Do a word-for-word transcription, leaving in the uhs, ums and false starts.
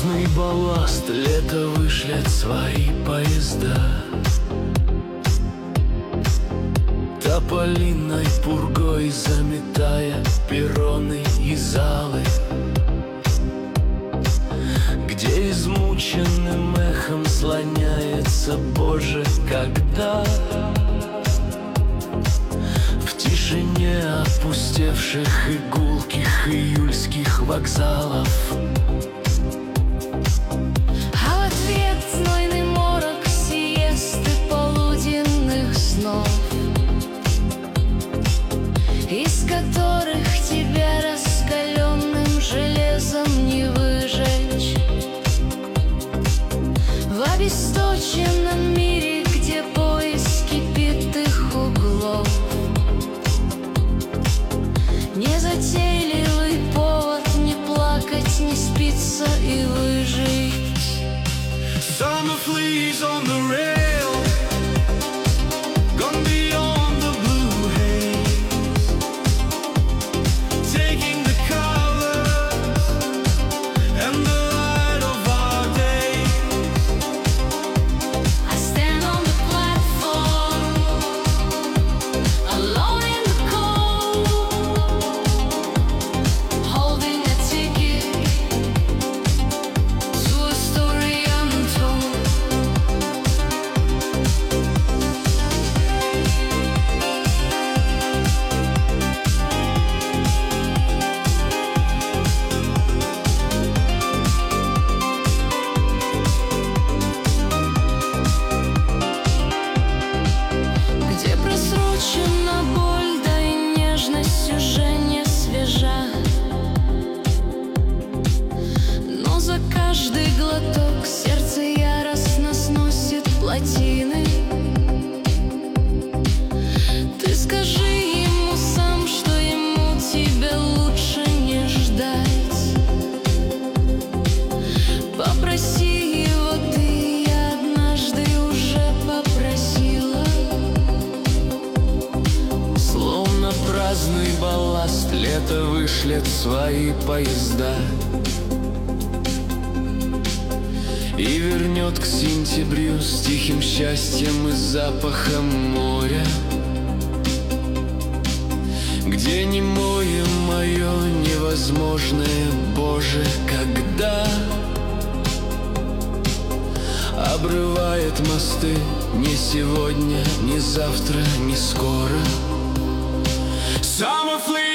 праздный балласт, лето вышлет свои поезда. Тополиной пургой заметая перроны и залы, где измученным эхом слоняется, Боже, когда в тишине опустевших и гулких июльских вокзалов. А в ответ знойный морок сиесты полуденных снов, из которых тебя раскаленным железом не выжечь. В обесточенном мире, где поиск кипит их углов, незатейливый повод не плакать, не спиться и выжить. Summer fleas on the rail, gone beyond the blue haze, taking the color and the light of our day. I stand on the platform, alone in the cold, holding a ticket to a story untold. Где просрочена боль, да и нежность уже не свежа, но за каждый глоток сердце яростно сносит плотины. Ты скажи ему сам, что ему тебя лучше не ждать. Попроси его ты, я однажды уже попросила. Словно праздный балласт, лето вышлет свои поезда и вернет к сентябрю с тихим счастьем и запахом моря, где немое мое невозможное, Боже, когда обрывает мосты не сегодня, не завтра, не скоро. Summer fleas